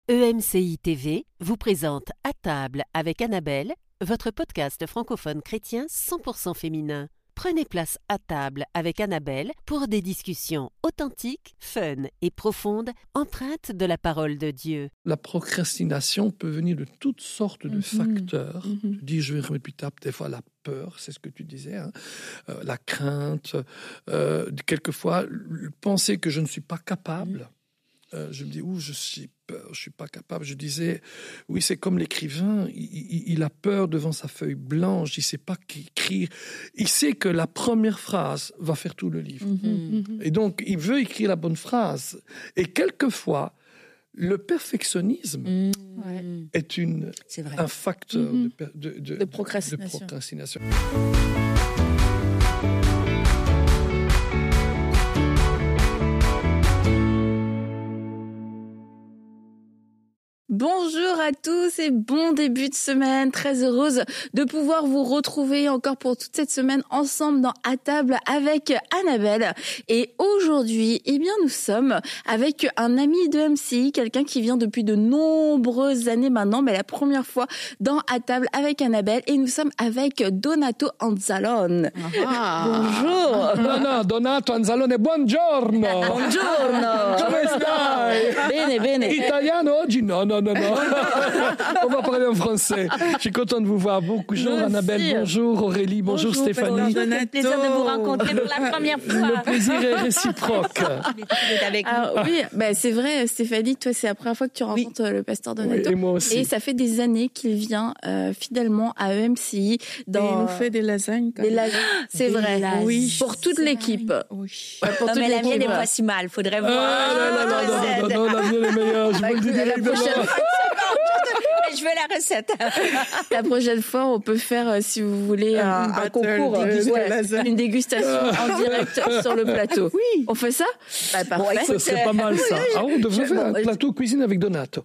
EMCI TV vous présente À table avec Annabelle, votre podcast francophone chrétien 100% féminin. Prenez place à table avec Annabelle pour des discussions authentiques, fun et profondes, empreintes de la parole de Dieu. La procrastination peut venir de toutes sortes de facteurs. Tu dis, je vais remettre plus tard, des fois la peur, c'est ce que tu disais, la crainte, quelquefois penser que je ne suis pas capable. Je me dis, je suis peur, je suis pas capable. Je disais, oui, c'est comme l'écrivain, il a peur devant sa feuille blanche, il sait pas qu'écrire. Il sait que la première phrase va faire tout le livre. Et donc, il veut écrire la bonne phrase. Et quelquefois, le perfectionnisme est un facteur de procrastination. Bonjour à tous et bon début de semaine. Très heureuse de pouvoir vous retrouver encore pour toute cette semaine ensemble dans À table avec Annabelle. Et aujourd'hui, nous sommes avec un ami de MCI, quelqu'un qui vient depuis de nombreuses années maintenant, mais la première fois dans À table avec Annabelle. Et nous sommes avec Donato Anzalone. Bonjour. No, Donato Anzalone, buongiorno. Buongiorno. Come stai? Bene. Italiano oggi? No. On va parler en français. Je suis content de vous voir. Bonjour Annabelle, bonjour Aurélie, bonjour Stéphanie. C'est un plaisir de vous rencontrer pour la première fois. Le plaisir est réciproque. C'est vrai, Stéphanie, toi, c'est la première fois que tu rencontres le pasteur Donato. Oui, et moi aussi. Et ça fait des années qu'il vient fidèlement à EMCI. Et il nous fait des lasagnes. C'est vrai. Oui. Pour toute l'équipe. Oui. Ouais, pour toute mais la l'équipe. mienne n'est pas si mal. Faudrait voir. Non, la mienne est meilleure. Je vous le dis directement. Je veux la recette. La prochaine fois, on peut faire, si vous voulez, un concours, une dégustation en direct sur le plateau. Oui. On fait ça? Parfait. Ça serait pas mal, ça. On devrait faire un plateau cuisine avec Donato.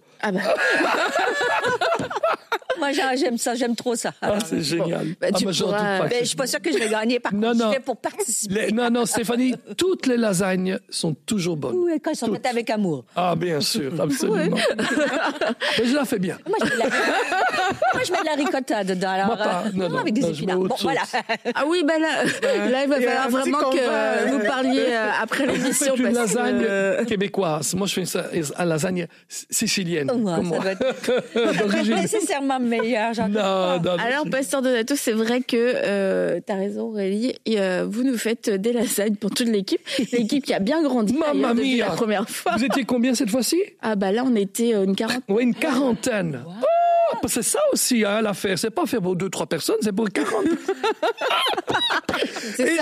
Moi, j'aime ça, j'aime trop ça. C'est génial. Je suis pas sûre que je vais gagner, par contre, je fais pour participer. Non, Stéphanie, toutes les lasagnes sont toujours bonnes. Oui, quand elles sont faites avec amour. Ah, bien sûr, absolument. Mais je la fais bien. Moi, je mets de la ricotta dedans. Alors, moi pas. Non, avec des épinards. Bon, voilà. Ah oui, là, il va falloir vraiment que vous parliez après l'émission. Une lasagne québécoise. Moi, je fais une lasagne sicilienne. Comme moi. Pas nécessairement meilleur. Non. Alors, pasteur Donato, c'est vrai que t'as raison, Aurélie. Vous nous faites des lasagnes pour toute l'équipe. L'équipe qui a bien grandi depuis la première fois. Vous étiez combien cette fois-ci? Là, on était une quarantaine. Oui, une quarantaine. Wow. Oh, c'est ça aussi, l'affaire. C'est pas faire pour 2-3 personnes, c'est pour 40. C'est ça.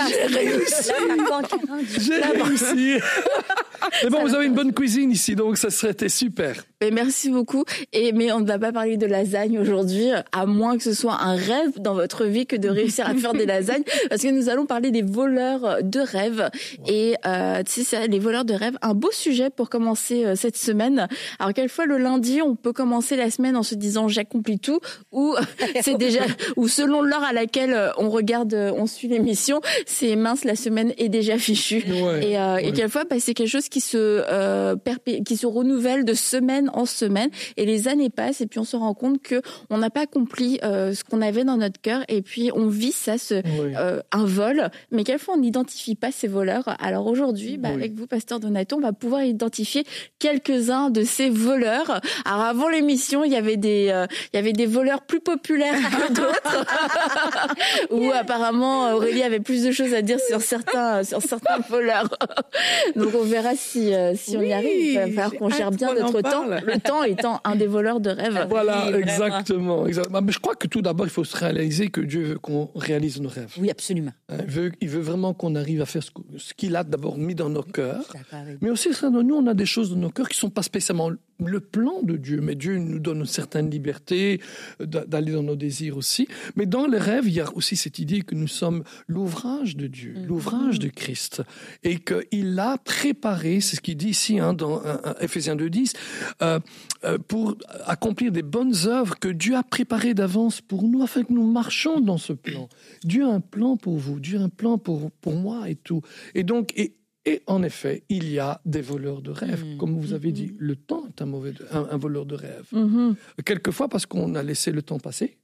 J'ai réussi. Mais bon, vous avez une bonne cuisine ici, donc ça serait super. Mais merci beaucoup. Mais on ne va pas parler de lasagne aujourd'hui, à moins que ce soit un rêve dans votre vie que de réussir à faire des lasagnes, parce que nous allons parler des voleurs de rêves. Wow. Et les voleurs de rêves, un beau sujet pour commencer cette semaine. Alors quelquefois le lundi, on peut commencer la semaine en se disant j'accomplis tout, ou c'est déjà, ou selon l'heure à laquelle on suit l'émission, c'est mince, la semaine est déjà fichue. Et quelquefois, c'est quelque chose qui se renouvelle de semaine en semaine, et les années passent, et puis on se rend compte que on n'a pas accompli ce qu'on avait dans notre cœur, et puis on vit ça, un vol, mais quelquefois on n'identifie pas ces voleurs. Alors aujourd'hui, avec vous, pasteur Donato, on va pouvoir identifier quelques-uns de ces voleurs. Alors avant l'émission, il y avait des voleurs plus populaires que d'autres, où apparemment Aurélie avait plus de choses à dire sur certains voleurs. Donc on verra si on y arrive. Il va falloir qu'on gère bien notre temps. Le temps étant un des voleurs de rêves. Voilà, exactement. Mais je crois que tout d'abord, il faut se réaliser que Dieu veut qu'on réalise nos rêves. Oui, absolument. Il veut vraiment qu'on arrive à faire ce qu'il a d'abord mis dans nos cœurs. Mais aussi, nous, on a des choses dans nos cœurs qui ne sont pas spécialement le plan de Dieu. Mais Dieu nous donne une certaine liberté d'aller dans nos désirs aussi. Mais dans les rêves, il y a aussi cette idée que nous sommes l'ouvrage de Dieu, l'ouvrage de Christ. Et qu'il a préparé, c'est ce qu'il dit ici dans Ephésiens 2:10, pour accomplir des bonnes œuvres que Dieu a préparées d'avance pour nous, afin que nous marchions dans ce plan. Dieu a un plan pour vous, Dieu a un plan pour moi et tout. Et donc, Et en effet, il y a des voleurs de rêves. Comme vous avez dit, le temps est un voleur de rêves. Quelquefois, parce qu'on a laissé le temps passer,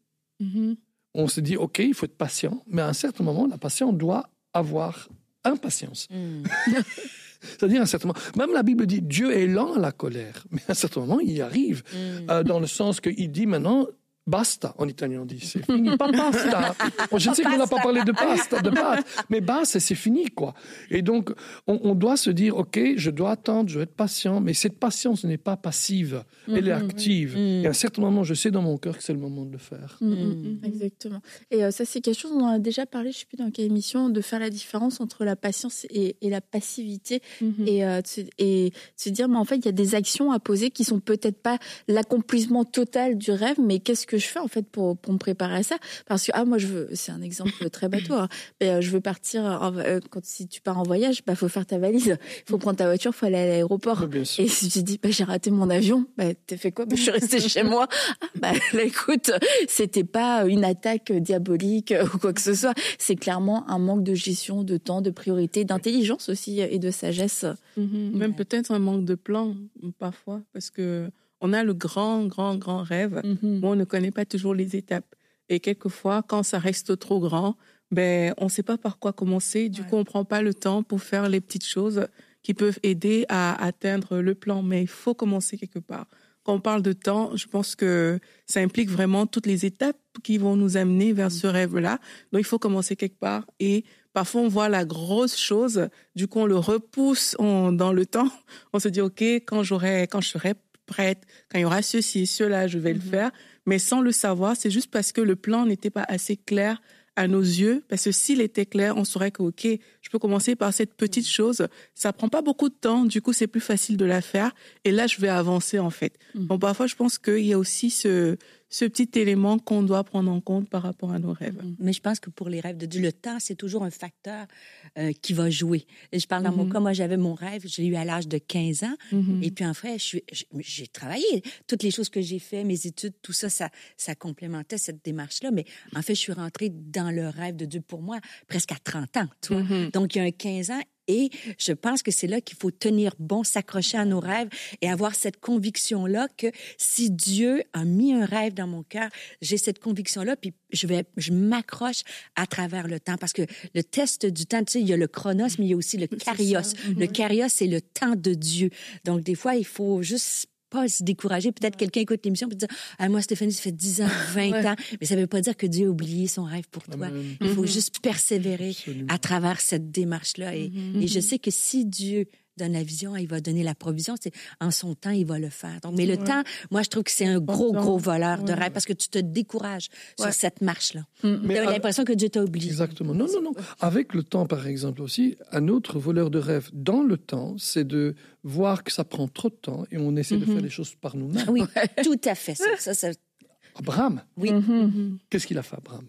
on se dit, OK, il faut être patient, mais à un certain moment, la patience doit avoir impatience. C'est-à-dire, à un certain moment, même la Bible dit, Dieu est lent à la colère, mais à un certain moment, il y arrive, dans le sens qu'il dit maintenant, basta, en italien on dit, c'est fini, pas pasta. Je sais qu'on n'a pas parlé de pasta, de pâte, mais basta, c'est fini, quoi. Et donc, on doit se dire, OK, je dois attendre, je dois être patient, mais cette patience n'est pas passive, elle est active. Et à un certain moment, je sais dans mon cœur que c'est le moment de le faire. Exactement. Et ça, c'est quelque chose dont on a déjà parlé, je ne sais plus dans quelle émission, de faire la différence entre la patience et la passivité, et de se dire, mais en fait, il y a des actions à poser qui sont peut-être pas l'accomplissement total du rêve, mais qu'est-ce que je fais en fait pour me préparer à ça? Parce que moi c'est un exemple très bateau, hein, mais je veux partir si tu pars en voyage, faut faire ta valise, il faut prendre ta voiture, il faut aller à l'aéroport. Et si tu dis j'ai raté mon avion, t'as fait quoi? Je suis restée chez moi. Là, écoute, c'était pas une attaque diabolique ou quoi que ce soit, c'est clairement un manque de gestion, de temps, de priorité, d'intelligence aussi et de sagesse. Même peut-être un manque de plan parfois, parce que on a le grand rêve, mais on ne connaît pas toujours les étapes. Et quelquefois, quand ça reste trop grand, on ne sait pas par quoi commencer. Du coup, on ne prend pas le temps pour faire les petites choses qui peuvent aider à atteindre le plan. Mais il faut commencer quelque part. Quand on parle de temps, je pense que ça implique vraiment toutes les étapes qui vont nous amener vers ce rêve-là. Donc, il faut commencer quelque part. Et parfois, on voit la grosse chose. Du coup, on le repousse dans le temps. On se dit, OK, quand je serai prête, quand il y aura ceci et cela, je vais le faire. Mais sans le savoir, c'est juste parce que le plan n'était pas assez clair à nos yeux. Parce que s'il était clair, on saurait que, OK, je peux commencer par cette petite chose. Ça prend pas beaucoup de temps. Du coup, c'est plus facile de la faire. Et là, je vais avancer, en fait. Donc, parfois, je pense qu'il y a aussi ce petit élément qu'on doit prendre en compte par rapport à nos rêves. Mais je pense que pour les rêves de Dieu, le temps, c'est toujours un facteur qui va jouer. Et je parle dans mon cas, moi, j'avais mon rêve, je l'ai eu à l'âge de 15 ans. Et puis, en fait, j'ai travaillé. Toutes les choses que j'ai fait, mes études, tout ça, ça complémentait cette démarche-là. Mais en fait, je suis rentrée dans le rêve de Dieu pour moi presque à 30 ans, tu vois. Donc, il y a un 15 ans. Et je pense que c'est là qu'il faut tenir bon, s'accrocher à nos rêves et avoir cette conviction-là que si Dieu a mis un rêve dans mon cœur, j'ai cette conviction-là, puis je m'accroche à travers le temps. Parce que le test du temps, tu sais, il y a le chronos, mais il y a aussi le kairos. Le kairos, c'est le temps de Dieu. Donc, des fois, il faut juste pas se décourager. Peut-être quelqu'un écoute l'émission et dit moi, Stéphanie, ça fait 10 ans, 20 ans. Mais ça veut pas dire que Dieu a oublié son rêve pour toi. Il faut juste persévérer à travers cette démarche-là. Et je sais que si Dieu donne la vision, il va donner la provision. C'est en son temps, il va le faire. Donc, mais le temps, moi, je trouve que c'est un gros voleur de rêve parce que tu te décourages sur cette marche-là. Tu as l'impression que Dieu t'a oublié. Exactement. Non. Avec le temps, par exemple, aussi, un autre voleur de rêve dans le temps, c'est de voir que ça prend trop de temps et on essaie de faire les choses par nous-mêmes. Oui, tout à fait. Ça. Abraham. Oui. Qu'est-ce qu'il a fait, Abraham?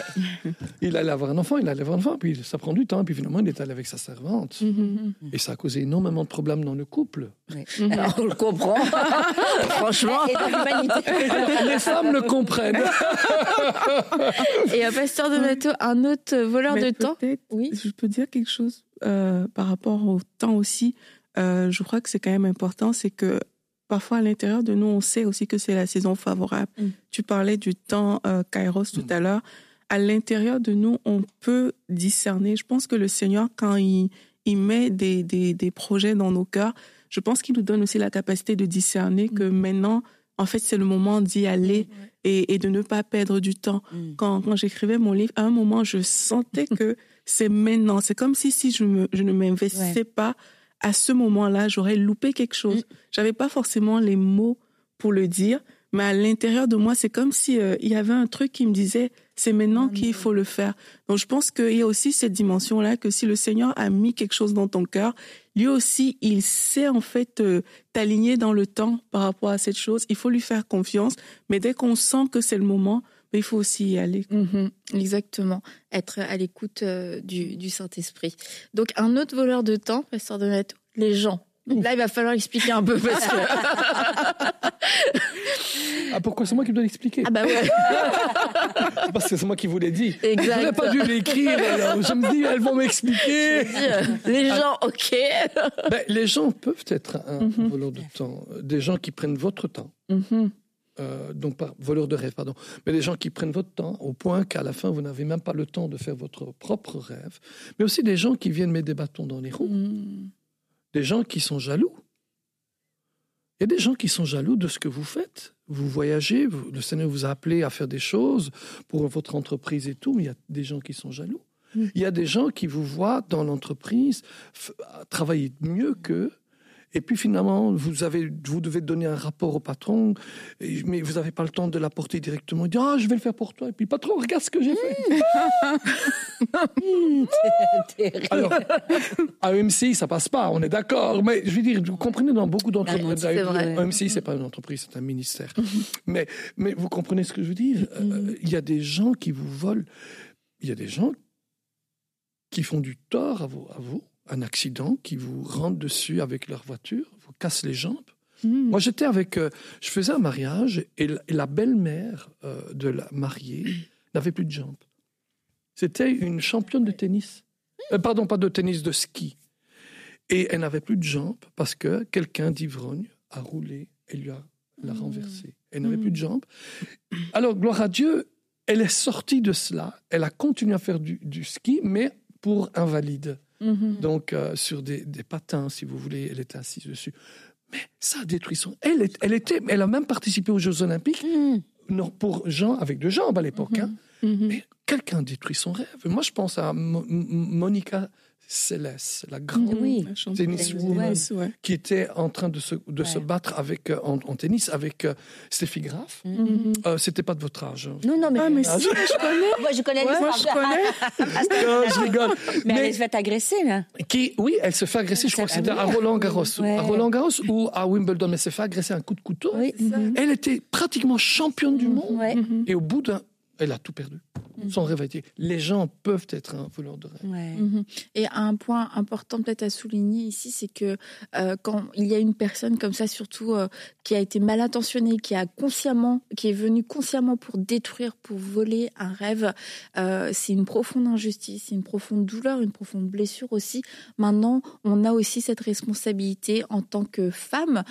Il allait avoir un enfant, puis ça prend du temps, puis finalement il est allé avec sa servante. Et ça a causé énormément de problèmes dans le couple. Alors, on le comprend, franchement. Et dans l'humanité. Les femmes le comprennent. Et Pasteur Donato, un autre voleur de temps? Oui. Je peux dire quelque chose par rapport au temps aussi. Je crois que c'est quand même important, c'est que parfois, à l'intérieur de nous, on sait aussi que c'est la saison favorable. Tu parlais du temps kairos tout à l'heure. À l'intérieur de nous, on peut discerner. Je pense que le Seigneur, quand il met des projets dans nos cœurs, je pense qu'il nous donne aussi la capacité de discerner que maintenant, en fait, c'est le moment d'y aller et de ne pas perdre du temps. Quand j'écrivais mon livre, à un moment, je sentais que c'est maintenant. C'est comme si je ne m'investissais pas à ce moment-là, j'aurais loupé quelque chose. J'avais pas forcément les mots pour le dire, mais à l'intérieur de moi, c'est comme si il y avait un truc qui me disait c'est maintenant qu'il faut le faire. Donc je pense qu'il y a aussi cette dimension-là que si le Seigneur a mis quelque chose dans ton cœur, lui aussi, il sait en fait t'aligner dans le temps par rapport à cette chose. Il faut lui faire confiance, mais dès qu'on sent que c'est le moment, il faut aussi y aller. Exactement. Être à l'écoute du Saint-Esprit. Donc, un autre voleur de temps, Pasteur Donato, les gens. Là, il va falloir expliquer un peu parce que... Ah, pourquoi c'est moi qui dois l'expliquer? Ah bah ouais. Parce que c'est moi qui vous l'ai dit. Exact. Je n'aurais pas dû l'écrire. Alors je me dis, elles vont m'expliquer. Les gens, ok. Les gens peuvent être un voleur de temps. Des gens qui prennent votre temps. Donc pas voleur de rêve, pardon. Mais des gens qui prennent votre temps au point qu'à la fin, vous n'avez même pas le temps de faire votre propre rêve. Mais aussi des gens qui viennent mettre des bâtons dans les roues. Des gens qui sont jaloux. Il y a des gens qui sont jaloux de ce que vous faites. Vous voyagez, le Seigneur vous a appelé à faire des choses pour votre entreprise et tout, mais il y a des gens qui sont jaloux. Il y a des gens qui vous voient dans l'entreprise travailler mieux qu'eux. Et puis finalement, vous devez donner un rapport au patron, mais vous n'avez pas le temps de l'apporter directement. Il dit, je vais le faire pour toi. Et puis, patron, regarde ce que j'ai fait. Alors, à EMCI, ça passe pas, on est d'accord. Mais je veux dire, vous comprenez, dans beaucoup d'entreprises, EMCI, c'est pas une entreprise, c'est un ministère. mais vous comprenez ce que je veux dire? Il y a des gens qui vous volent. Il y a des gens qui font du tort à vous. Un accident qui vous rentre dessus avec leur voiture, vous casse les jambes. Moi, je faisais un mariage et la belle-mère de la mariée n'avait plus de jambes. C'était une championne de tennis. Pardon, pas de tennis, de ski. Et elle n'avait plus de jambes parce que quelqu'un d'ivrogne a roulé et l'a renversée. Elle n'avait plus de jambes. Alors, gloire à Dieu, elle est sortie de cela. Elle a continué à faire du ski, mais pour invalide. Donc, sur des patins, si vous voulez, elle était assise dessus. Mais ça a détruit son... Elle a même participé aux Jeux Olympiques pour gens avec deux jambes à l'époque. Mais quelqu'un détruit son rêve. Moi, je pense à Monica Seles, la grande tenniswoman qui était en train de se battre en tennis avec Steffi Graf. C'était pas de votre âge. Non, mais si, je connais. Moi, je connais l'histoire. Non, je rigole. Mais elle se fait agresser, là. Oui, elle se fait agresser, je crois que c'était à Roland-Garros. Ouais. À Roland-Garros ou à Wimbledon, mais elle s'est fait agresser un coup de couteau. Oui. Elle était pratiquement championne du monde. Et au bout elle a tout perdu. Son rêve a été... Les gens peuvent être un voleur de rêve. Et un point important peut-être à souligner ici, c'est que quand il y a une personne comme ça, surtout qui a été mal intentionnée, qui est venue consciemment pour détruire, pour voler un rêve, c'est une profonde injustice, c'est une profonde douleur, une profonde blessure aussi. Maintenant, on a aussi cette responsabilité en tant que femme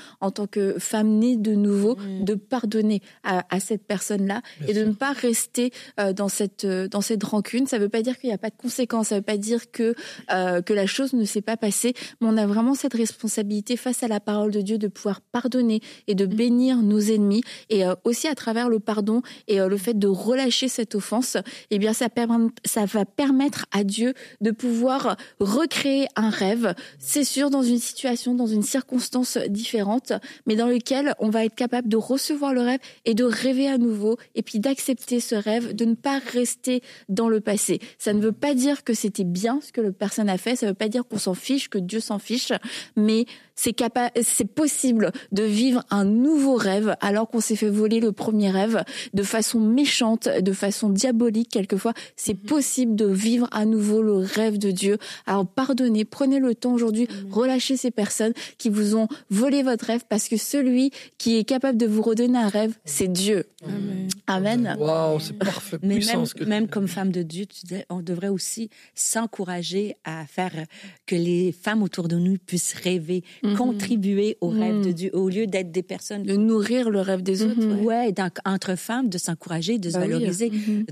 née de nouveau, de pardonner à cette personne-là et de ne pas rester dans cette rancune. Ça ne veut pas dire qu'il n'y a pas de conséquences, ça ne veut pas dire que la chose ne s'est pas passée, mais on a vraiment cette responsabilité face à la parole de Dieu de pouvoir pardonner et de bénir nos ennemis, et aussi à travers le pardon et le fait de relâcher cette offense, eh bien ça va permettre à Dieu de pouvoir recréer un rêve, c'est sûr, dans une situation, dans une circonstance différente, mais dans lequel on va être capable de recevoir le rêve et de rêver à nouveau, et puis d'accepter ce rêve, de ne pas rester dans le passé. Ça ne veut pas dire que c'était bien ce que la personne a fait, ça ne veut pas dire qu'on s'en fiche, que Dieu s'en fiche, mais c'est possible de vivre un nouveau rêve alors qu'on s'est fait voler le premier rêve de façon méchante, de façon diabolique quelquefois. C'est possible de vivre à nouveau le rêve de Dieu. Alors pardonnez, prenez le temps aujourd'hui, relâchez ces personnes qui vous ont volé votre rêve, parce que celui qui est capable de vous redonner un rêve, c'est Dieu. Amen. Waouh, c'est parfait. Mais puissant, même comme femme de Dieu, tu disais, on devrait aussi s'encourager à faire que les femmes autour de nous puissent rêver, contribuer au rêve de Dieu, au lieu d'être des personnes... De nourrir le rêve des autres. Ouais, entre femmes, de s'encourager, de se valoriser,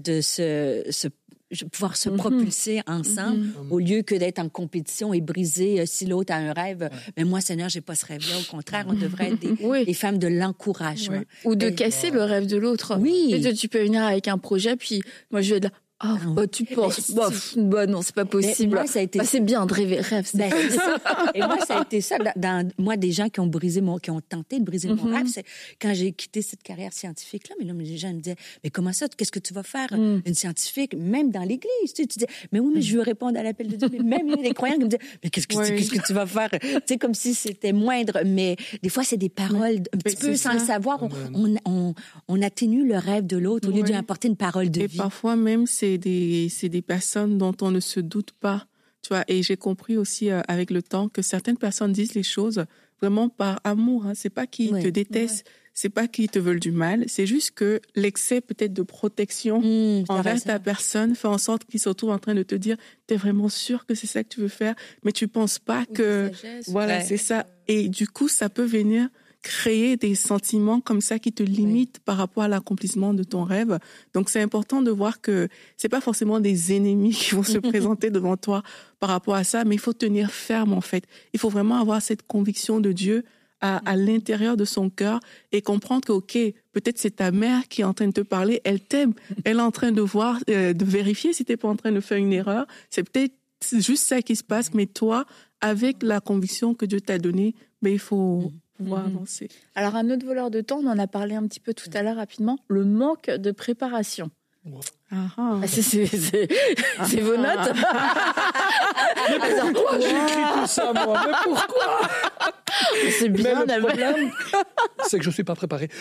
de pouvoir se propulser ensemble, au lieu que d'être en compétition et briser si l'autre a un rêve. Mais moi, Seigneur, j'ai pas ce rêve-là. Au contraire, on devrait être des femmes de l'encouragement. Ou de casser le rêve de l'autre. Oui. Tu peux venir avec un projet, puis moi, je vais être là. Tu penses, non, c'est pas possible. Moi, ça a été... c'est bien de rêver, rêve. Et moi, ça a été ça. Moi, des gens qui ont tenté de briser mon rêve, c'est quand j'ai quitté cette carrière scientifique-là. Mais là, les gens me disaient, mais comment ça, qu'est-ce que tu vas faire, une scientifique, même dans l'Église? Tu disais, mais oui, mais je veux répondre à l'appel de Dieu. Mais même les croyants qui me disaient, mais qu'est-ce que tu vas faire? Tu sais, comme si c'était moindre. Mais des fois, c'est des paroles, un petit peu sans le savoir. On atténue le rêve de l'autre au lieu de lui apporter une parole de vie. Et parfois, même, c'est des personnes dont on ne se doute pas, tu vois. Et j'ai compris aussi avec le temps que certaines personnes disent les choses vraiment par amour. C'est pas qu'ils te détestent, c'est pas qu'ils te veulent du mal, c'est juste que l'excès peut-être de protection envers ta personne fait en sorte qu'ils se retrouvent en train de te dire, t'es vraiment sûr que c'est ça que tu veux faire, mais tu penses pas que, voilà, c'est ça. Et du coup, ça peut venir créer des sentiments comme ça qui te limitent par rapport à l'accomplissement de ton rêve. Donc, c'est important de voir que c'est pas forcément des ennemis qui vont se présenter devant toi par rapport à ça, mais il faut tenir ferme, en fait. Il faut vraiment avoir cette conviction de Dieu à l'intérieur de son cœur et comprendre que, OK, peut-être c'est ta mère qui est en train de te parler, elle t'aime, elle est en train de voir, de vérifier si t'es pas en train de faire une erreur. C'est peut-être juste ça qui se passe, mais toi, avec la conviction que Dieu t'a donnée, ben, il faut pouvoir avancer. Alors, un autre voleur de temps, on en a parlé un petit peu tout à l'heure rapidement, le manque de préparation. C'est vos notes. Mais pourquoi j'écris tout ça, moi? Mais pourquoi? C'est bien. Mais le problème, c'est que je ne suis pas préparé.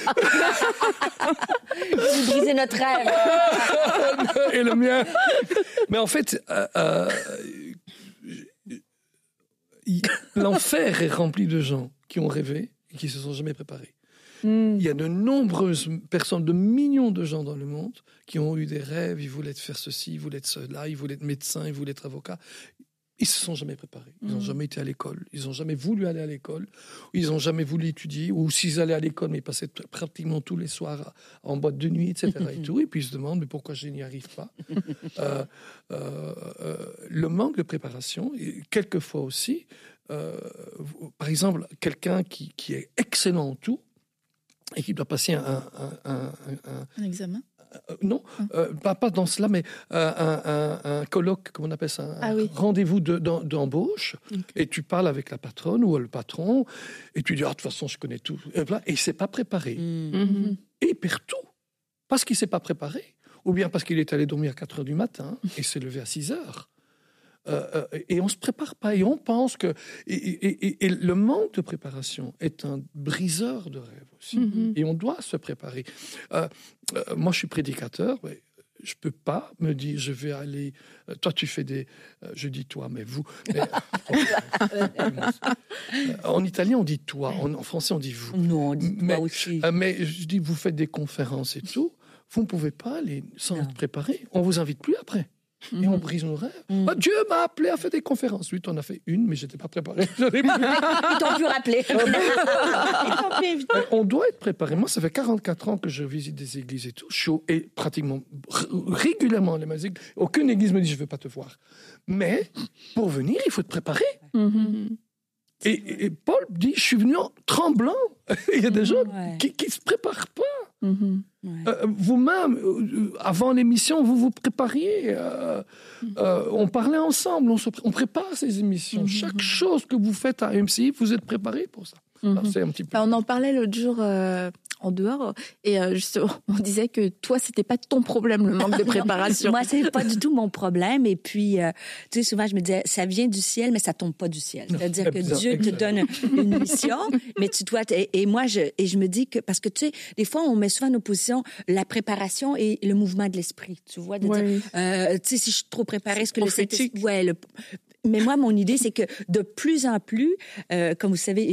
Vous brisez notre rêve. Et le mien. Mais en fait, l'enfer est rempli de gens qui ont rêvé et qui ne se sont jamais préparés. Il y a de nombreuses personnes, de millions de gens dans le monde qui ont eu des rêves, ils voulaient faire ceci, ils voulaient être cela, ils voulaient être médecin, ils voulaient être avocat. Ils se sont jamais préparés. Ils n'ont jamais été à l'école. Ils n'ont jamais voulu aller à l'école. Ils n'ont jamais voulu étudier. Ou s'ils allaient à l'école, mais ils passaient pratiquement tous les soirs en boîte de nuit, etc. Et tout. Et puis ils se demandent, mais pourquoi je n'y arrive pas? Le manque de préparation, et quelquefois aussi, par exemple, quelqu'un qui est excellent en tout, et qui doit passer un examen. Non, pas dans cela, mais un colloque, comment on appelle ça, rendez-vous d'embauche, et tu parles avec la patronne ou le patron, et tu dis, de toute façon, je connais tout, et il ne s'est pas préparé. Et il perd tout, parce qu'il ne s'est pas préparé, ou bien parce qu'il est allé dormir à 4 heures du matin, et s'est levé à 6 heures. Et on ne se prépare pas, et on pense que... Et le manque de préparation est un briseur de rêve aussi. Et on doit se préparer. Moi, je suis prédicateur, mais je ne peux pas me dire, je vais aller... Toi, tu fais des... je dis toi, mais vous... en italien, on dit toi. En français, on dit vous. Non, on dit toi aussi. Mais je dis, vous faites des conférences et tout. Vous ne pouvez pas aller sans être préparé. On ne vous invite plus après. Et on brise nos rêves. Dieu m'a appelé à faire des conférences. Oui, tu en as fait une, mais je n'étais pas préparé. Ils t'ont plus rappelé. On doit être préparé. Moi, ça fait 44 ans que je visite des églises et tout. Je suis et pratiquement régulièrement les mêmes églises. Aucune église me dit, je ne veux pas te voir. Mais pour venir, il faut te préparer. Et Paul dit, je suis venu en tremblant. Il y a des gens qui ne se préparent pas. Vous-même, avant l'émission, vous vous prépariez. On parlait ensemble, on prépare ces émissions. Chaque chose que vous faites à MCI, vous êtes préparé pour ça. Alors, c'est un petit peu... On en parlait l'autre jour en dehors, et justement, on disait que toi, c'était pas ton problème, le manque de préparation. Moi, c'est pas du tout mon problème. Et puis, tu sais, souvent, je me disais, ça vient du ciel, mais ça tombe pas du ciel. C'est-à-dire que Dieu te donne une mission, mais tu dois... Et moi, je me dis que... Parce que, tu sais, des fois, on met souvent en opposition la préparation et le mouvement de l'esprit, tu vois, de dire, tu sais, si je suis trop préparée, est-ce que le Saint-Esprit... Mais moi, mon idée, c'est que de plus en plus, comme vous savez,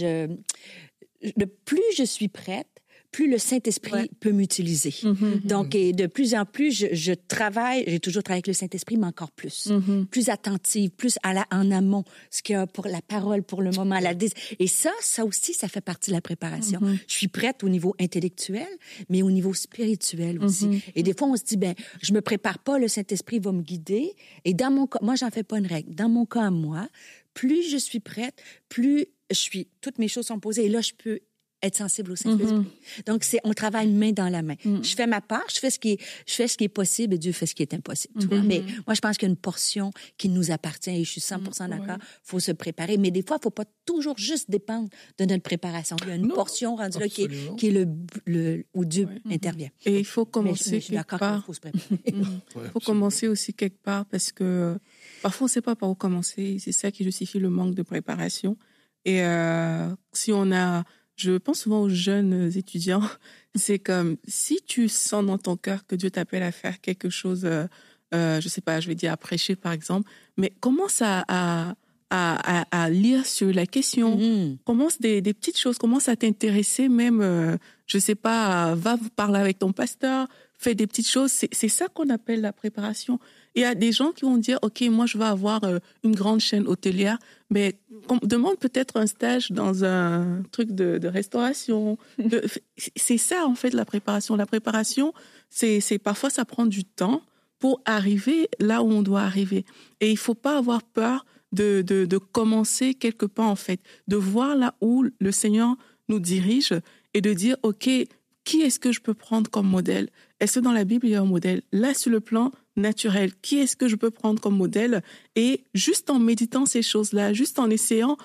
de plus je suis prête, plus le Saint-Esprit peut m'utiliser. Donc, et de plus en plus, je travaille, j'ai toujours travaillé avec le Saint-Esprit, mais encore plus. Plus attentive, plus en amont, ce qu'il y a pour la parole, pour le moment. Et ça aussi, ça fait partie de la préparation. Je suis prête au niveau intellectuel, mais au niveau spirituel aussi. Et des fois, on se dit, je me prépare pas, le Saint-Esprit va me guider. Et dans mon cas, moi, j'en fais pas une règle. Dans mon cas, à moi, plus je suis prête, plus toutes mes choses sont posées. Et là, je peux être sensible au Saint-Esprit. Donc, on travaille main dans la main. Je fais ma part, je fais ce qui est possible et Dieu fait ce qui est impossible. Tu vois? Mais moi, je pense qu'il y a une portion qui nous appartient et je suis 100% d'accord. Il faut se préparer. Mais des fois, il ne faut pas toujours juste dépendre de notre préparation. Il y a une portion rendue là qui est où Dieu intervient. Et il faut commencer quelque part. Il faut se préparer. Il faut commencer aussi quelque part parce que parfois, on ne sait pas par où commencer. C'est ça qui justifie le manque de préparation. Et si on a... Je pense souvent aux jeunes étudiants, c'est comme si tu sens dans ton cœur que Dieu t'appelle à faire quelque chose, je sais pas, je vais dire à prêcher par exemple, mais commence à à lire sur la question. Commence des petites choses, commence à t'intéresser même, je sais pas, va vous parler avec ton pasteur, fais des petites choses. C'est ça qu'on appelle la préparation. Il y a des gens qui vont dire, OK, moi, je vais avoir une grande chaîne hôtelière, mais demande peut-être un stage dans un truc de restauration. C'est ça, en fait, la préparation. La préparation, c'est parfois, ça prend du temps pour arriver là où on doit arriver. Et il faut pas avoir peur de commencer quelque part, en fait, de voir là où le Seigneur nous dirige et de dire, OK, qui est-ce que je peux prendre comme modèle? Est-ce que dans la Bible, il y a un modèle? Là, sur le plan naturel, qui est-ce que je peux prendre comme modèle? Et juste en méditant ces choses-là, juste en essayant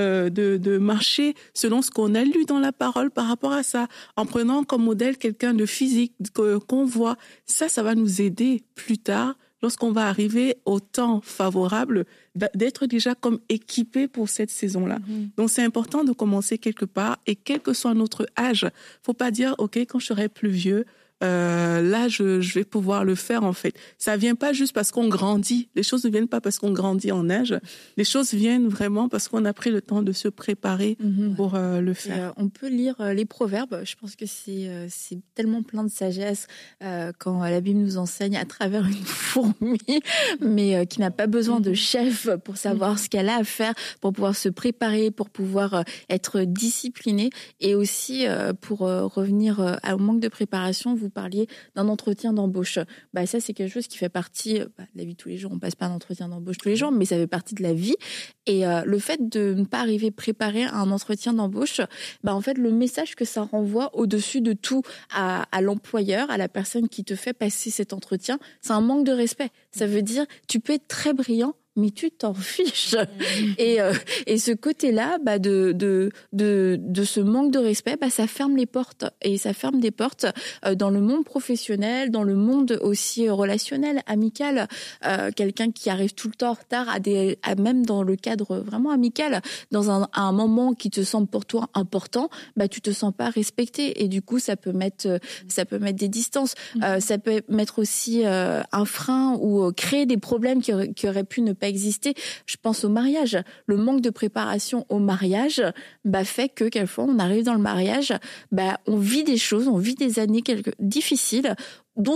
de marcher selon ce qu'on a lu dans la parole par rapport à ça, en prenant comme modèle quelqu'un de physique qu'on voit, ça va nous aider plus tard, lorsqu'on va arriver au temps favorable, d'être déjà comme équipé pour cette saison-là. Donc, c'est important de commencer quelque part et quel que soit notre âge, faut pas dire, OK, quand je serai plus vieux, là, je vais pouvoir le faire, en fait. Ça vient pas juste parce qu'on grandit. Les choses ne viennent pas parce qu'on grandit en âge. Les choses viennent vraiment parce qu'on a pris le temps de se préparer pour le faire. On peut lire les proverbes. Je pense que c'est tellement plein de sagesse quand la Bible nous enseigne à travers une fourmi, mais qui n'a pas besoin de chef pour savoir ce qu'elle a à faire, pour pouvoir se préparer, pour pouvoir être disciplinée. Et aussi, pour revenir au manque de préparation, vous parliez d'un entretien d'embauche. Ça, c'est quelque chose qui fait partie de la vie de tous les jours. On passe pas un entretien d'embauche tous les jours, mais ça fait partie de la vie. Et le fait de ne pas arriver préparé à un entretien d'embauche, en fait, le message que ça renvoie au-dessus de tout à l'employeur, à la personne qui te fait passer cet entretien, c'est un manque de respect. Ça veut dire, tu peux être très brillant, mais tu t'en fiches. Et ce côté-là, de ce manque de respect, ça ferme les portes. Et ça ferme des portes dans le monde professionnel, dans le monde aussi relationnel, amical. Quelqu'un qui arrive tout le temps en retard, même dans le cadre vraiment amical, dans un moment qui te semble pour toi important, tu te sens pas respecté. Et du coup, ça peut mettre des distances. Ça peut mettre aussi un frein ou créer des problèmes qui auraient pu ne pas exister. Je pense au mariage. Le manque de préparation au mariage fait que quelquefois on arrive dans le mariage, on vit des choses, on vit des années difficiles dont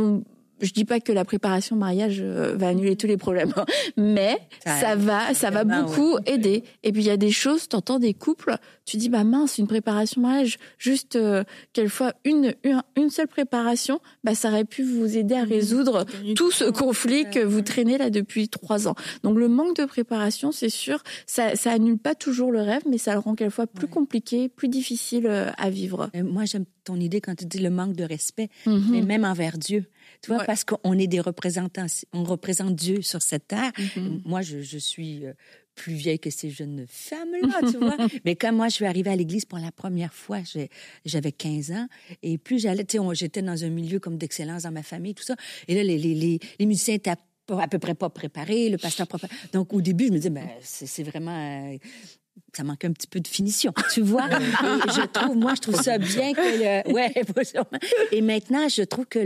je dis pas que la préparation au mariage va annuler tous les problèmes, mais ça va beaucoup aider. Et puis il y a des choses, t'entends des couples, tu dis mince, une préparation au mariage, juste quelquefois une seule préparation, ça aurait pu vous aider à résoudre tout ce conflit que vous traînez là depuis 3 ans. Donc le manque de préparation, c'est sûr, ça annule pas toujours le rêve, mais ça le rend quelquefois plus compliqué, plus difficile à vivre. Moi, j'aime ton idée quand tu dis le manque de respect, mais même envers Dieu. Tu vois, parce qu'on est des représentants, on représente Dieu sur cette terre. Moi, je suis plus vieille que ces jeunes femmes-là, tu vois. Mais quand moi, je suis arrivée à l'église pour la première fois, j'avais 15 ans. Et plus j'allais, tu sais, j'étais dans un milieu comme d'excellence dans ma famille, tout ça. Et là, les musiciens étaient à peu près pas préparés, le pasteur pas préparé. Donc, au début, je me disais, c'est vraiment... ça manque un petit peu de finition, tu vois. Je trouve ça bien que et maintenant, je trouve que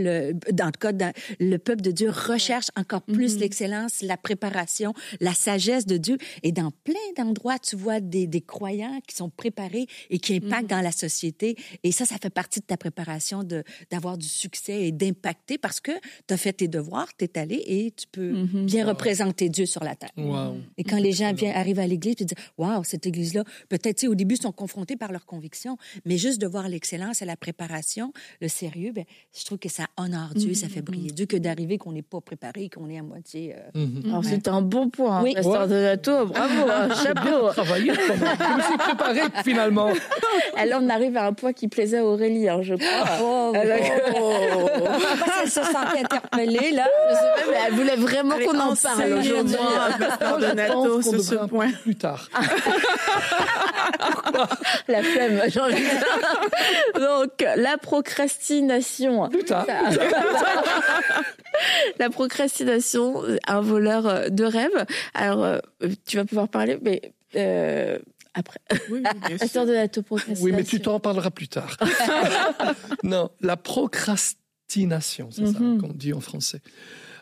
le peuple de Dieu recherche encore plus l'excellence, la préparation, la sagesse de Dieu. Et dans plein d'endroits, tu vois des croyants qui sont préparés et qui impactent dans la société. Et ça fait partie de ta préparation d'avoir du succès et d'impacter parce que tu as fait tes devoirs, tu es allé et tu peux bien représenter Dieu sur la terre. Wow. Et quand les gens arrivent à l'église, tu te dis, waouh, cette église-là, peut-être, au début, sont confrontés par leurs convictions, mais juste de voir l'excellence et la préparation, le sérieux, je trouve que ça honore Dieu, ça fait briller Dieu que d'arriver qu'on n'est pas préparé, qu'on est à moitié... Alors, c'est un bon point, oui. Pasteur Donato, bravo, chapeau. Travaillé, je me suis préparé, finalement. Alors, on arrive à un point qui plaisait à Aurélie, je crois. Elle se sentait interpellée, là. Je sais pas, mais elle voulait vraiment qu'on en parle aujourd'hui. Pasteur Donato, sur ce point. Plus tard. La flemme, j'ai envie de dire. Donc, la procrastination. Plus tard. La procrastination, un voleur de rêve. Alors, tu vas pouvoir parler, mais après. Oui, bien sûr. De la procrastination. Oui, mais tu t'en parleras plus tard. Non, la procrastination, c'est ça qu'on dit en français.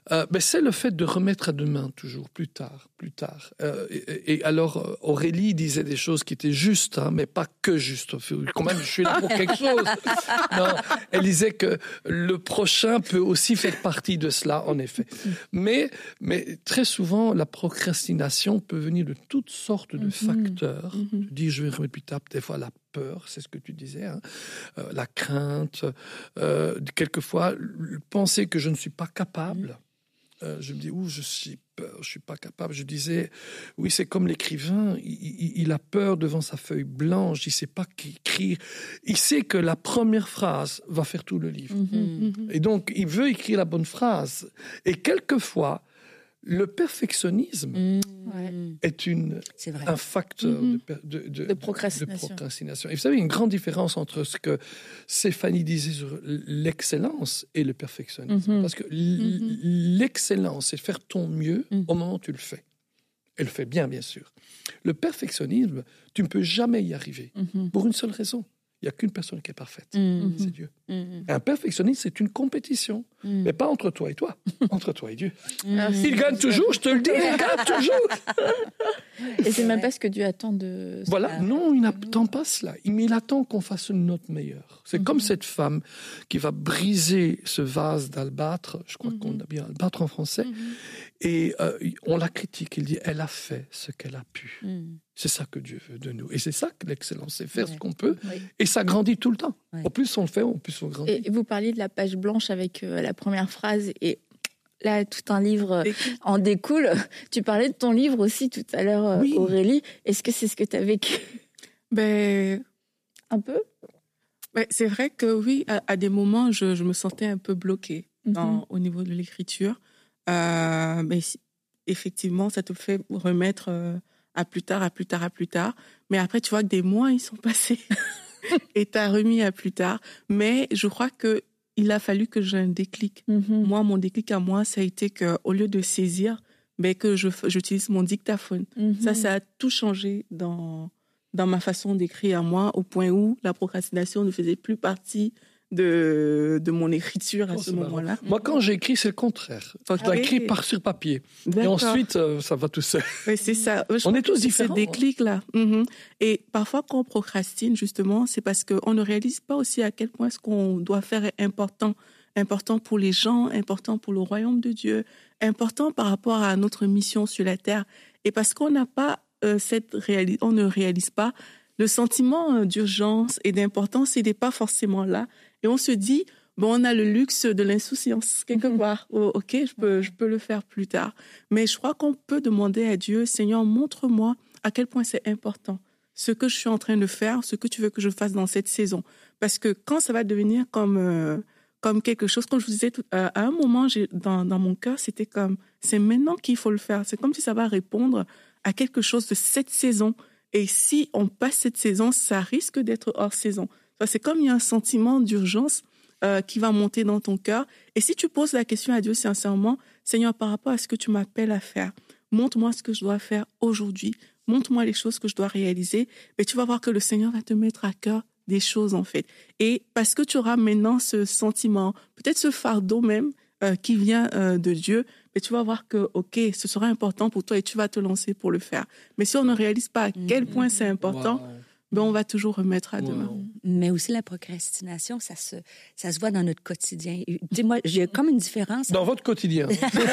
C'est le fait de remettre à demain toujours, plus tard. Et alors, Aurélie disait des choses qui étaient justes, mais pas que justes. Quand même, je suis là pour quelque chose. Non, elle disait que le prochain peut aussi faire partie de cela, en effet. Mais très souvent, la procrastination peut venir de toutes sortes de facteurs. Tu dis, je vais remettre plus tard, des fois la peur, c'est ce que tu disais, la crainte, quelquefois penser que je ne suis pas capable. Je me dis, je suis peur, je suis pas capable. Je disais, oui, c'est comme l'écrivain, il a peur devant sa feuille blanche, il sait pas qu'écrire. Il sait que la première phrase va faire tout le livre. Et donc, il veut écrire la bonne phrase. Et quelquefois, le perfectionnisme est un facteur de procrastination. Et vous savez, il y a une grande différence entre ce que Stéphanie disait sur l'excellence et le perfectionnisme. Parce que l'excellence, c'est faire ton mieux au moment où tu le fais. Et le fait bien sûr. Le perfectionnisme, tu ne peux jamais y arriver. Pour une seule raison. Il n'y a qu'une personne qui est parfaite, c'est Dieu. Un perfectionniste, c'est une compétition, mais pas entre toi et toi, entre toi et Dieu. Il gagne toujours, je te le dis, il gagne toujours. Et c'est même pas ce que Dieu attend de... Voilà, non, il n'attend pas cela. Mais il attend qu'on fasse notre meilleur. C'est comme cette femme qui va briser ce vase d'albâtre, je crois qu'on a bien albâtre en français, et on la critique, il dit, elle a fait ce qu'elle a pu. C'est ça que Dieu veut de nous. Et c'est ça que l'excellence, c'est faire ce qu'on peut. Et ça grandit tout le temps. Au plus on le fait, au plus on grandit. Et vous parliez de la page blanche avec la première phrase. Et là, tout un livre en découle. Tu parlais de ton livre aussi tout à l'heure, Aurélie. Est-ce que c'est ce que tu as vécu? Un peu? C'est vrai que oui, à des moments, je me sentais un peu bloquée au niveau de l'écriture. Mais effectivement, ça te fait remettre... à plus tard. Mais après, tu vois que des mois, ils sont passés et t'as remis à plus tard. Mais je crois qu'il a fallu que j'ai un déclic. Moi, mon déclic à moi, ça a été qu'au lieu de saisir, que j'utilise mon dictaphone. Ça a tout changé dans ma façon d'écrire à moi, au point où la procrastination ne faisait plus partie de mon écriture à ce moment-là. Moi, quand j'écris, c'est le contraire. Je dois écrire sur papier. Et ensuite, ça va tout seul. Oui, c'est ça. On est tous différents. Ce déclic-là. Et parfois, quand on procrastine, justement, c'est parce qu'on ne réalise pas aussi à quel point ce qu'on doit faire est important. Important pour les gens, important pour le royaume de Dieu, important par rapport à notre mission sur la terre. Et parce qu'on n'a pas on ne réalise pas le sentiment d'urgence et d'importance, il n'est pas forcément là. Et on se dit, on a le luxe de l'insouciance quelque part. Ok, je peux le faire plus tard. Mais je crois qu'on peut demander à Dieu, Seigneur, montre-moi à quel point c'est important ce que je suis en train de faire, ce que tu veux que je fasse dans cette saison. Parce que quand ça va devenir comme quelque chose, comme je vous disais, à un moment, dans mon cœur, c'était comme, c'est maintenant qu'il faut le faire. C'est comme si ça va répondre à quelque chose de cette saison. Et si on passe cette saison, ça risque d'être hors saison. C'est comme il y a un sentiment d'urgence qui va monter dans ton cœur. Et si tu poses la question à Dieu sincèrement, Seigneur, par rapport à ce que tu m'appelles à faire, montre-moi ce que je dois faire aujourd'hui. Montre-moi les choses que je dois réaliser. Et tu vas voir que le Seigneur va te mettre à cœur des choses, en fait. Et parce que tu auras maintenant ce sentiment, peut-être ce fardeau même qui vient de Dieu, mais tu vas voir que, ok, ce sera important pour toi et tu vas te lancer pour le faire. Mais si on ne réalise pas à quel point c'est important, on va toujours remettre à demain. Mais aussi la procrastination, ça se voit dans notre quotidien. Dis-moi, j'ai comme une différence. Dans votre quotidien.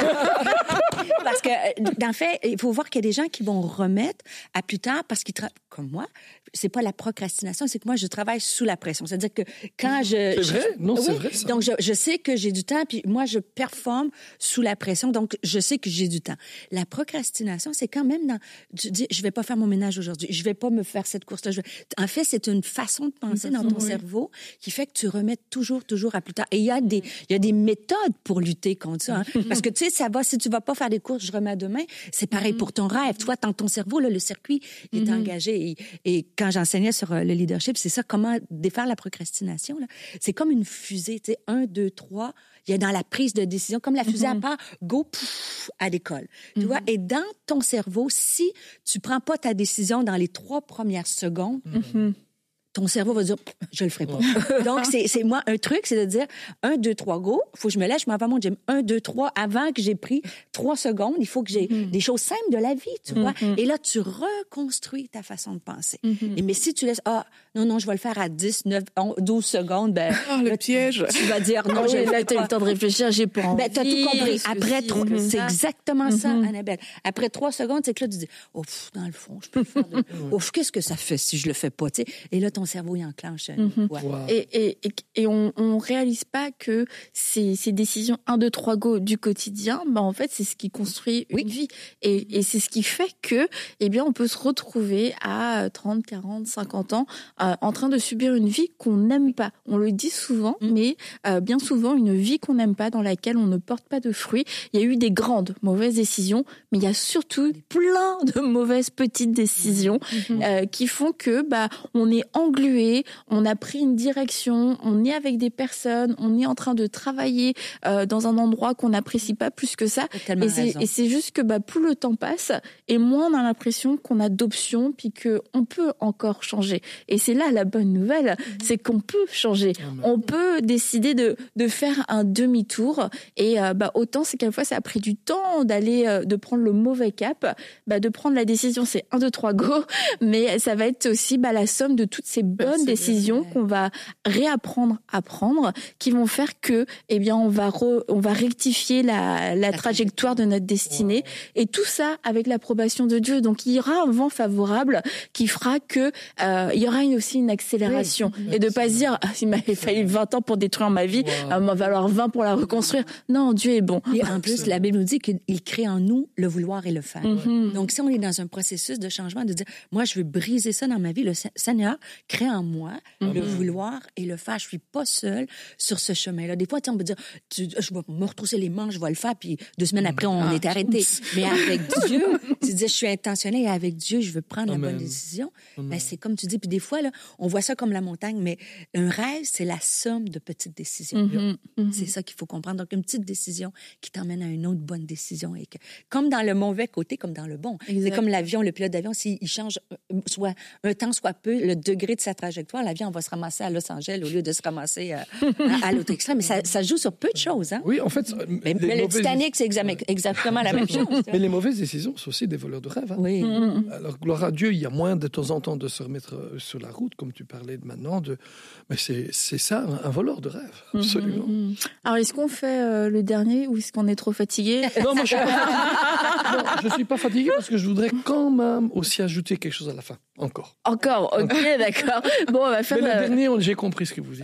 Parce que, dans le fait, il faut voir qu'il y a des gens qui vont remettre à plus tard parce qu'ils travaillent, comme moi, c'est pas la procrastination, c'est que moi, je travaille sous la pression. C'est-à-dire que quand C'est vrai? Non, c'est vrai, ça. Donc, je sais que j'ai du temps, puis moi, je performe sous la pression, donc je sais que j'ai du temps. La procrastination, c'est quand même tu dis, je vais pas faire mon ménage aujourd'hui, je vais pas me faire cette course-là. En fait, c'est une façon de penser dans ton cerveau qui fait que tu remets toujours à plus tard. Et il y a des méthodes pour lutter contre ça. Parce que, tu sais, ça va, si tu vas pas faire des courses, je remets à demain, c'est pareil pour ton rêve. Toi, dans ton cerveau, là, le circuit est engagé. Et quand j'enseignais sur le leadership, c'est ça, comment défaire la procrastination, là. C'est comme une fusée, tu sais, 1, 2, 3. Il y a dans la prise de décision, comme la fusée à part, go, à l'école. Tu vois? Et dans ton cerveau, si tu prends pas ta décision dans les 3 premières secondes, ton cerveau va dire, je le ferai pas. Donc, c'est moi, un truc, c'est de dire 1, 2, 3, go. Faut que je me lève, je m'en vais à mon gym. 1, 2, 3, avant que j'ai pris 3 secondes, il faut que j'ai des choses simples de la vie, tu vois. Et là, tu reconstruis ta façon de penser. Et mais si tu laisses, non, je vais le faire à 10, 9, 12 secondes, ben. Le piège. Tu vas dire, non, j'ai là, t'as eu le temps de réfléchir, j'ai pas envie. Ben, t'as tout compris. Après, c'est exactement ça, Annabelle. Après 3 secondes, c'est que là, tu dis, dans le fond, je peux le faire. Qu'est-ce que ça fait si je le fais pas, tu sais? Et là, ton cerveau, il enclenche. Ouais. Wow. Et on réalise pas que ces décisions 1, 2, 3 go du quotidien, en fait, c'est ce qui construit une vie. Et c'est ce qui fait que, on peut se retrouver à 30, 40, 50 ans en train de subir une vie qu'on n'aime pas. On le dit souvent, mais bien souvent, une vie qu'on n'aime pas, dans laquelle on ne porte pas de fruits. Il y a eu des grandes mauvaises décisions, mais il y a surtout plein de mauvaises petites décisions qui font que on est englué, on a pris une direction, on est avec des personnes, on est en train de travailler dans un endroit qu'on n'apprécie pas plus que ça. Et c'est juste que plus le temps passe, et moins on a l'impression qu'on a d'options, puis qu'on peut encore changer. Et c'est là la bonne nouvelle, c'est qu'on peut changer. On peut décider de faire un demi-tour. Et autant c'est quelquefois ça a pris du temps de prendre le mauvais cap, de prendre la décision, c'est 1, 2, 3 go, mais ça va être aussi la somme de toutes ces bonnes décisions qu'on va réapprendre à prendre, qui vont faire que, on va rectifier la trajectoire de notre destinée. Et tout ça avec l'approbation de Dieu. Donc, il y aura un vent favorable qui fera que, il y aura aussi une accélération. Et de pas se dire, il m'avait fallu 20 ans pour détruire ma vie, il va falloir 20 pour la reconstruire. Non, Dieu est bon. Et en plus, la Bible nous dit qu'il crée en nous le vouloir et le faire. Donc, si on est dans un processus de changement, de dire, moi, je veux briser ça dans ma vie, le Seigneur crée en moi le vouloir et le faire. Je suis pas seule sur ce chemin-là. Des fois, on peut dire, je vais me retrousser les manches, je vais le faire, puis 2 semaines après, on est arrêté. Mais avec Dieu, tu dis, je suis intentionnelle et avec Dieu, je veux prendre la bonne décision. C'est comme tu dis. Puis des fois, là, on voit ça comme la montagne, mais un rêve, c'est la somme de petites décisions. C'est ça qu'il faut comprendre. Donc, une petite décision qui t'emmène à une autre bonne décision. Et que, comme dans le mauvais côté, comme dans le bon. Exact. C'est comme l'avion, le pilote d'avion, s'il change soit un temps, soit peu, le degré de sa trajectoire, l'avion va se ramasser à Los Angeles au lieu de se ramasser à l'autre extrême. Mais ça joue sur peu de choses. Hein? Oui, en fait. Mais le Titanic, c'est exactement la même chose. Mais les mauvaises décisions sont aussi des voleurs de rêve. Hein? Oui. Alors, gloire à Dieu, il y a moins de temps en temps de se remettre sur la route, comme tu parlais maintenant. Mais c'est ça, un voleur de rêve, absolument. Alors, est-ce qu'on fait le dernier ou est-ce qu'on est trop fatigué? Non, moi, je ne suis pas fatigué parce que je voudrais quand même aussi ajouter quelque chose à la fin. Encore, ok, d'accord. Bon, on va faire... Mais le dernier, j'ai compris ce que vous dites.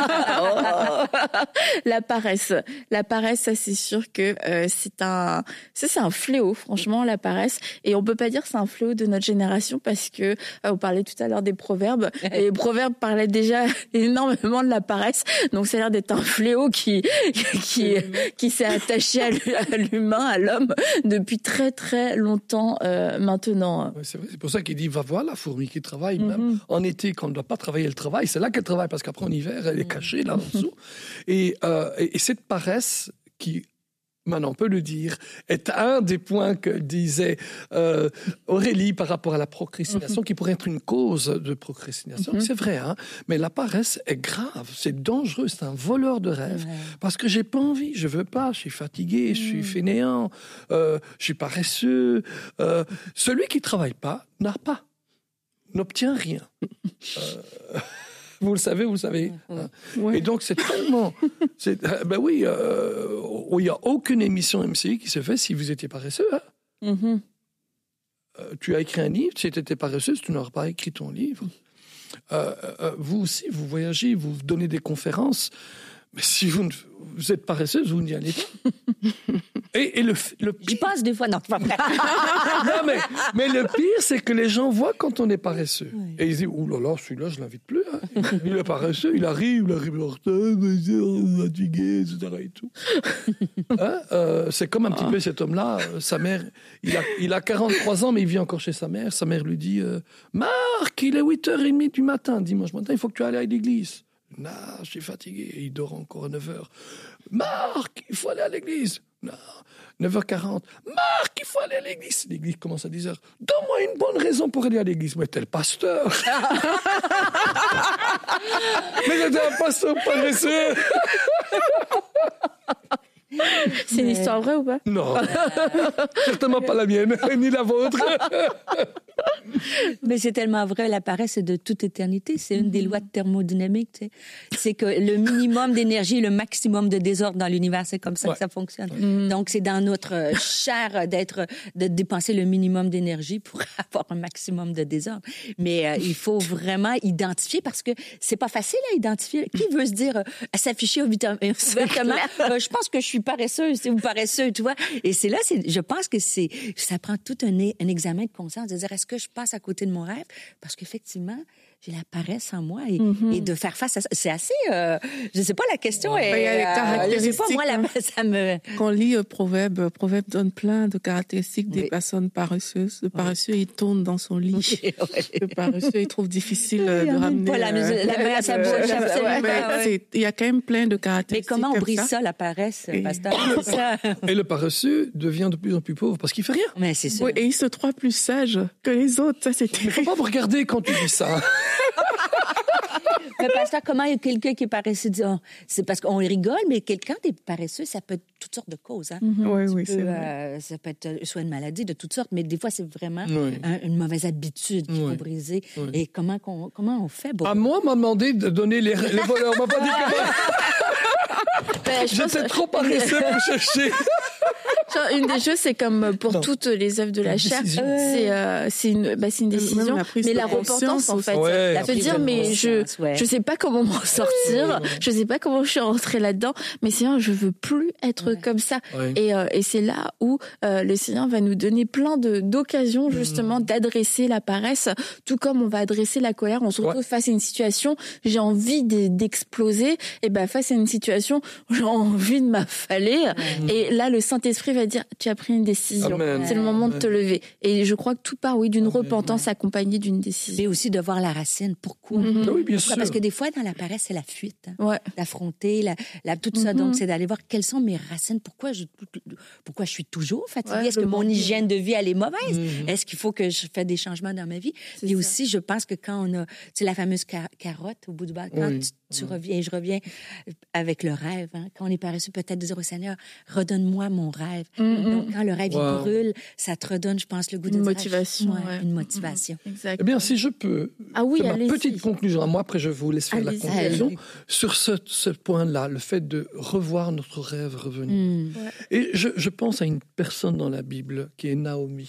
La paresse, ça c'est sûr que c'est un fléau, franchement, la paresse. Et on peut pas dire que c'est un fléau de notre génération parce que on parlait tout à l'heure des proverbes. Et les proverbes parlaient déjà énormément de la paresse. Donc ça a l'air d'être un fléau qui s'est attaché à l'humain, à l'homme depuis très très longtemps maintenant. Ouais, c'est vrai, c'est pour ça qu'il dit va voir la fourmi qui travaille même en été quand on ne doit pas travailler, elle travaille. C'est là qu'elle travaille parce qu'après en hiver elle est cachée là en dessous. Et cette paresse qui, maintenant on peut le dire, est un des points que disait Aurélie par rapport à la procrastination, qui pourrait être une cause de procrastination. C'est vrai, hein, mais la paresse est grave, c'est dangereux, c'est un voleur de rêve. Parce que j'ai pas envie, je veux pas, je suis fatigué, je suis fainéant, je suis paresseux. Celui qui travaille pas n'obtient rien. Vous le savez. Hein. Ouais. Et donc, c'est tellement... il n'y a aucune émission MCI qui se fait si vous étiez paresseux. Hein. Tu as écrit un livre, si tu étais paresseuse, tu n'aurais pas écrit ton livre. Vous aussi, vous voyagez, vous donnez des conférences, mais si vous êtes paresseuse, vous n'y allez pas. Et le pire... J'y passe des fois, non. Non, mais le pire, c'est que les gens voient quand on est paresseux. Oui. Et ils disent, oh là là, celui-là, je ne l'invite plus. Hein. Il est paresseux, il arrive en retard, on est fatigué, etc. Et tout. Hein, c'est comme un petit peu cet homme-là, sa mère, il a 43 ans, mais il vit encore chez sa mère. Sa mère lui dit, Marc, il est 8h30 du matin, dimanche matin, il faut que tu ailles à l'église. Non, je suis fatigué. Il dort encore à 9h. Marc, il faut aller à l'église. Non. 9h40. Marc, il faut aller à l'église. L'église commence à 10h. Donne-moi une bonne raison pour aller à l'église. Mais t'es le pasteur. Mais j'étais un pasteur paresseux. C'est une histoire vraie ou pas? Non. Certainement pas la mienne, ni la vôtre. Mais c'est tellement vrai, la paresse est de toute éternité. C'est une des lois de thermodynamique. Tu sais. C'est que le minimum d'énergie, le maximum de désordre dans l'univers, c'est comme ça que ça fonctionne. Donc, c'est dans notre chair de dépenser le minimum d'énergie pour avoir un maximum de désordre. Mais il faut vraiment identifier parce que c'est pas facile à identifier. Qui veut se dire, à s'afficher ouvertement, je pense que je suis paresseuse ou paresseux, tu vois. Et c'est là, je pense que ça prend tout un examen de conscience de dire, est-ce que je passe à côté de mon rêve? Parce qu'effectivement, j'ai la paresse en moi et de faire face à ça. C'est assez, je sais pas, la question est, il y a les caractéristiques, je sais pas, moi, ça me... Quand on lit Proverbe donne plein de caractéristiques des personnes paresseuses. Le paresseux, il tourne dans son lit. Le paresseux, il trouve difficile de ramener... Pas la main à sa bouche, absolument. Il y a quand même plein de caractéristiques. Mais comment on brise ça, la paresse, pasteur? Et le paresseux devient de plus en plus pauvre parce qu'il fait rien. Mais c'est sûr. Oui, et il se croit plus sage que les autres. Ça, c'est terrible. Il faut pas me regarder quand tu dis ça. Mais pasteur, comment quelqu'un qui est paresseux dit, c'est parce qu'on rigole, mais quelqu'un qui est paresseux, ça peut être toutes sortes de causes. Hein? Oui, c'est vrai. Ça peut être soit une maladie de toutes sortes, mais des fois, c'est vraiment une mauvaise habitude qu'il faut briser. Et comment on fait? Bon. À moi, on m'a demandé de donner les voleurs. On m'a pas dit comment. J'étais trop paresseux pour chercher. Une des choses, c'est comme pour toutes les œuvres de la chair, c'est une décision, mais la repentance, en fait. Se dire, mais je sais pas comment m'en sortir, je sais pas comment je suis rentrée là-dedans, mais Seigneur, je veux plus être comme ça. Et c'est là où le Seigneur va nous donner plein d'occasions, justement, d'adresser la paresse, tout comme on va adresser la colère. On se retrouve face à une situation, j'ai envie d'exploser, et face à une situation, j'ai envie de m'affaler, et là, le Saint-Esprit va dire, tu as pris une décision. Amen. C'est le moment de te lever. Et je crois que tout part, d'une repentance accompagnée d'une décision. Mais aussi de voir la racine. Pourquoi? Oui, bien sûr. Parce que des fois, dans la paresse, c'est la fuite. Hein. D'affronter tout ça. Donc, c'est d'aller voir quelles sont mes racines. Pourquoi je suis toujours fatiguée? Est-ce que mon hygiène de vie, elle est mauvaise? Est-ce qu'il faut que je fasse des changements dans ma vie? Et aussi, je pense que quand on a, la fameuse carotte au bout du bas, quand tu reviens, je reviens avec le rêve. Hein. Quand on est paresseux, peut-être dire au Seigneur, redonne-moi mon rêve. Donc, quand le rêve il brûle, ça te redonne, je pense, le goût de une motivation. Une motivation. Exact. Eh bien, si je peux faire ma petite conclusion. Moi, après, je vous laisse faire la conclusion sur ce point-là, le fait de revoir notre rêve revenir. Et je pense à une personne dans la Bible qui est Naomi.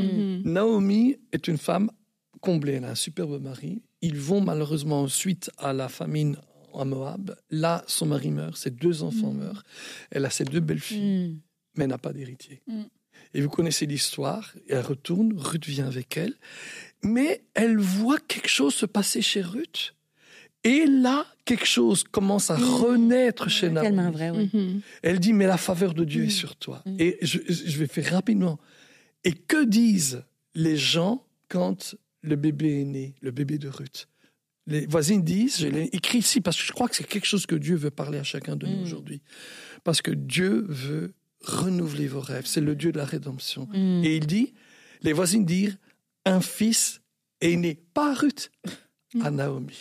Naomi est une femme comblée. Elle a un superbe mari. Ils vont malheureusement suite à la famine à Moab. Là, son mari meurt, ses 2 enfants meurent. Elle a ses 2 belles-filles, mais elle n'a pas d'héritier. Et vous connaissez l'histoire. Elle retourne, Ruth vient avec elle. Mais elle voit quelque chose se passer chez Ruth. Et là, quelque chose commence à renaître chez Naomi. Tellement vrai, oui. Elle dit, mais la faveur de Dieu est sur toi. Et je vais faire rapidement. Et que disent les gens quand le bébé est né, le bébé de Ruth? Les voisines disent, je l'ai écrit ici parce que je crois que c'est quelque chose que Dieu veut parler à chacun de nous aujourd'hui. Parce que Dieu veut renouveler vos rêves. C'est le Dieu de la rédemption. Et il dit, les voisines disent, un fils est né, pas à Ruth, à Naomi.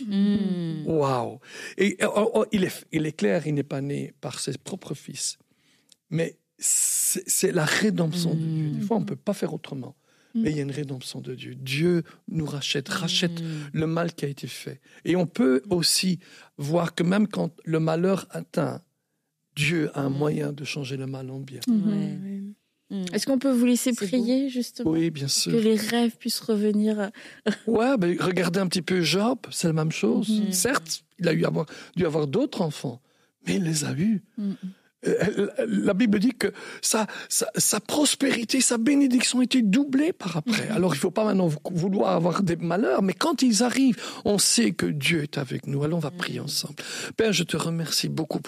Waouh! Et il est clair, il n'est pas né par ses propres fils. Mais c'est la rédemption de Dieu. Des fois, on ne peut pas faire autrement. Mais il y a une rédemption de Dieu. Dieu nous rachète le mal qui a été fait. Et on peut aussi voir que même quand le malheur atteint, Dieu a un moyen de changer le mal en bien. Est-ce qu'on peut vous laisser prier, justement? Oui, bien sûr. Que les rêves puissent revenir. Regardez un petit peu Job, c'est la même chose. Certes, il a dû avoir d'autres enfants, mais il les a eus. La Bible dit que sa prospérité, sa bénédiction était doublée par après. Alors, il ne faut pas maintenant vouloir avoir des malheurs, mais quand ils arrivent, on sait que Dieu est avec nous. Alors, on va prier ensemble. Père, je te remercie beaucoup pour cette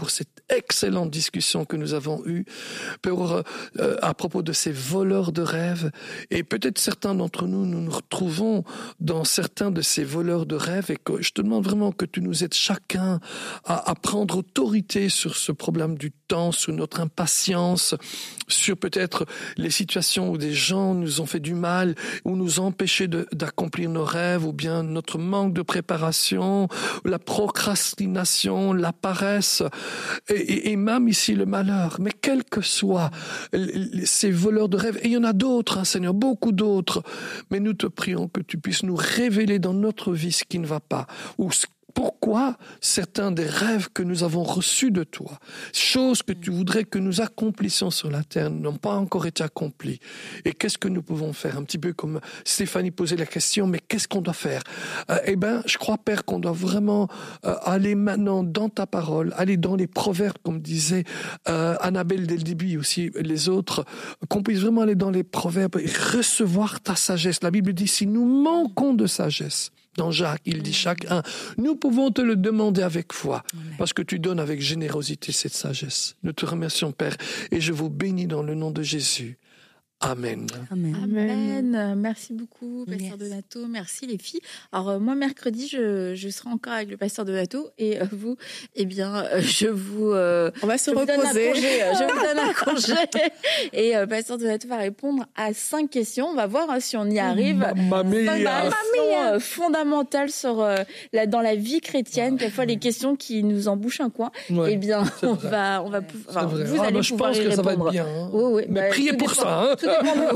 excellente discussion que nous avons eue à propos de ces voleurs de rêves. Et peut-être certains d'entre nous, nous nous retrouvons dans certains de ces voleurs de rêves, et que je te demande vraiment que tu nous aides chacun à prendre autorité sur ce problème du temps, sur notre impatience, sur peut-être les situations où des gens nous ont fait du mal, ou nous ont empêchés d'accomplir nos rêves, ou bien notre manque de préparation, la procrastination, la paresse, et même ici le malheur. Mais quels que soient ces voleurs de rêves, et il y en a d'autres, hein, Seigneur, beaucoup d'autres, mais nous te prions que tu puisses nous révéler dans notre vie ce qui ne va pas, ou pourquoi certains des rêves que nous avons reçus de toi, choses que tu voudrais que nous accomplissions sur la terre, n'ont pas encore été accomplies. Et qu'est-ce que nous pouvons faire? Un petit peu comme Stéphanie posait la question, mais qu'est-ce qu'on doit faire? Je crois, Père, qu'on doit vraiment aller maintenant dans ta parole, aller dans les proverbes, comme disait Annabelle dès le début, aussi les autres, qu'on puisse vraiment aller dans les proverbes et recevoir ta sagesse. La Bible dit, si nous manquons de sagesse, dans Jacques, il dit chacun, nous pouvons te le demander avec foi, parce que tu donnes avec générosité cette sagesse. Nous te remercions, Père, et je vous bénis dans le nom de Jésus. Amen. Amen. Amen. Merci beaucoup, Pasteur Donato. Merci les filles. Alors moi, mercredi, je serai encore avec le Pasteur Donato, et vous, on va se reposer. Je vous donne un congé. Et Pasteur Donato va répondre à 5 questions. On va voir si on y arrive. Mamma mia. 5 questions fondamentales dans la vie chrétienne. Quelquefois, les questions qui nous embouchent un coin. Ouais, on va pouvoir. Vous allez je pouvoir pense y que répondre. ça va être bien. Hein. Oui. Mais priez pour ça. Hein.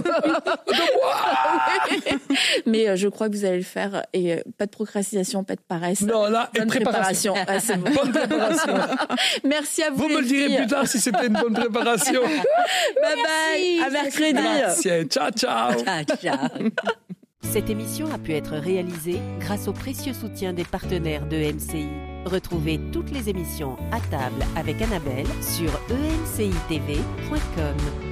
Mais je crois que vous allez le faire, et pas de procrastination, pas de paresse. Non, là, bonne préparation. C'est bon. Bonne préparation. Merci à vous. Vous me le direz plus tard si c'était une bonne préparation. Bye bye. À mercredi. Merci. Ciao, ciao. Ciao. Cette émission a pu être réalisée grâce au précieux soutien des partenaires de MCI. Retrouvez toutes les émissions à table avec Annabelle sur emcitv.com.